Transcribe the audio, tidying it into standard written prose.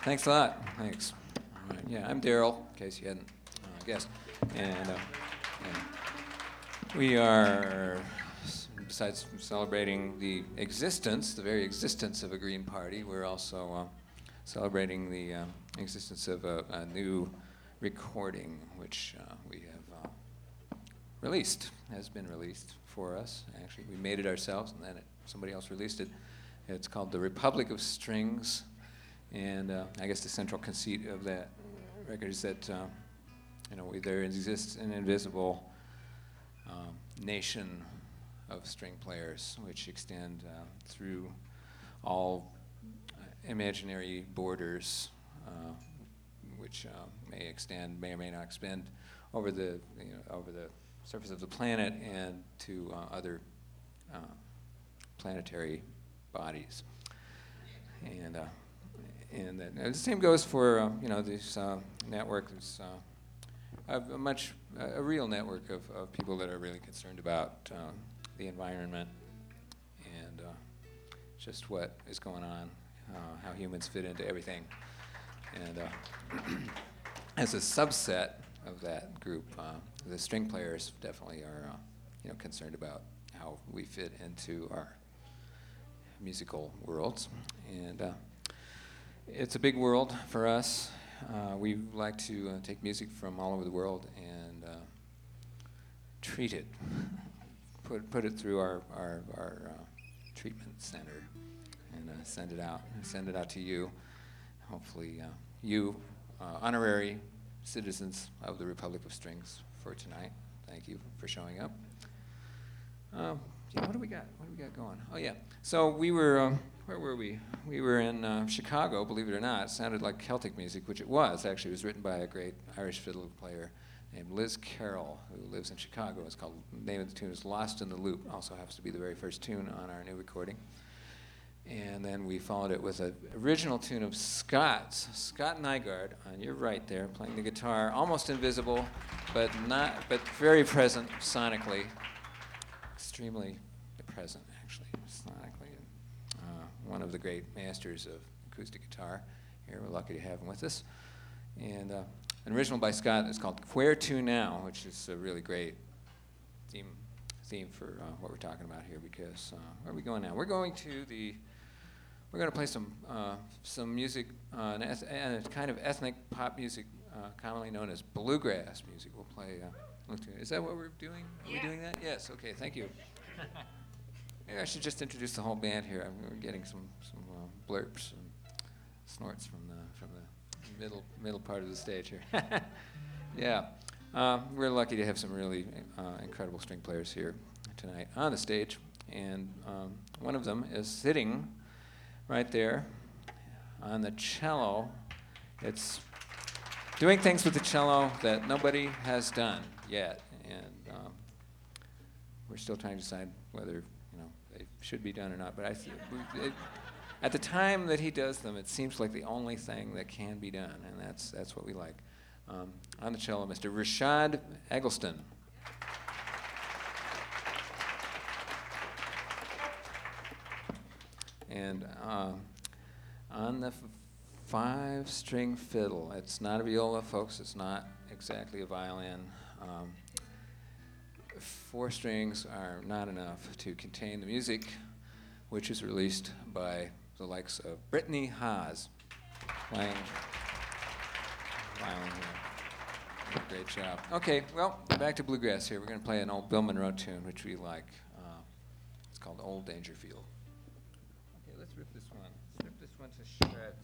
Thanks a lot. Thanks. All right. Yeah, I'm Daryl, in case you hadn't guessed. And we are, besides celebrating the very existence of a Green Party, we're also celebrating the existence of a new recording, which we have has been released for us. Actually, we made it ourselves, and then somebody else released it. It's called The Republic of Strings. And I guess the central conceit of that record is that there exists an invisible nation of string players which extend through all imaginary borders, which may or may not extend over the surface of the planet and to other planetary bodies. And the same goes for this network. There's a real network of people that are really concerned about the environment and just what is going on, how humans fit into everything. And as a subset of that group, the string players definitely are concerned about how we fit into our musical worlds. And it's a big world for us. We like to take music from all over the world and treat it, put it through our treatment center, and send it out to you. Hopefully, you honorary citizens of the Republic of Strings for tonight. Thank you for showing up. What do we got? What do we got going? Oh yeah. So we were. Where were we? We were in Chicago, believe it or not. It sounded like Celtic music, which it was. Actually, it was written by a great Irish fiddle player named Liz Carroll, who lives in Chicago. The name of the tune is Lost in the Loop. Also happens to be the very first tune on our new recording. And then we followed it with an original tune of Scott Nygaard, on your right there, playing the guitar, almost invisible, but very present sonically. Extremely present, actually, sonically. One of the great masters of acoustic guitar here. We're lucky to have him with us. And an original by Scott is called Where To Now, which is a really great theme for what we're talking about here, because where are we going now? We're going to play some music, and it's kind of ethnic pop music, commonly known as bluegrass music. We'll play. Is that what we're doing? Are we doing that? Yes. Okay. Thank you. Maybe I should just introduce the whole band here. We're getting some blurps and snorts from the middle part of the stage here. Yeah, we're lucky to have some really incredible string players here tonight on the stage, and one of them is sitting right there on the cello. It's doing things with the cello that nobody has done yet, and we're still trying to decide whether they should be done or not. But at the time that he does them, it seems like the only thing that can be done, and that's what we like. On the cello, Mr. Rashad Eggleston. And on the 5-string fiddle, it's not a viola, folks. It's not exactly a violin. 4 strings are not enough to contain the music, which is released by the likes of Brittany Haas, playing violin here. Great job. Okay, well, back to bluegrass here. We're going to play an old Bill Monroe tune, which we like. It's called Old Dangerfield. Okay, let's rip this one. Let's rip this one to shreds.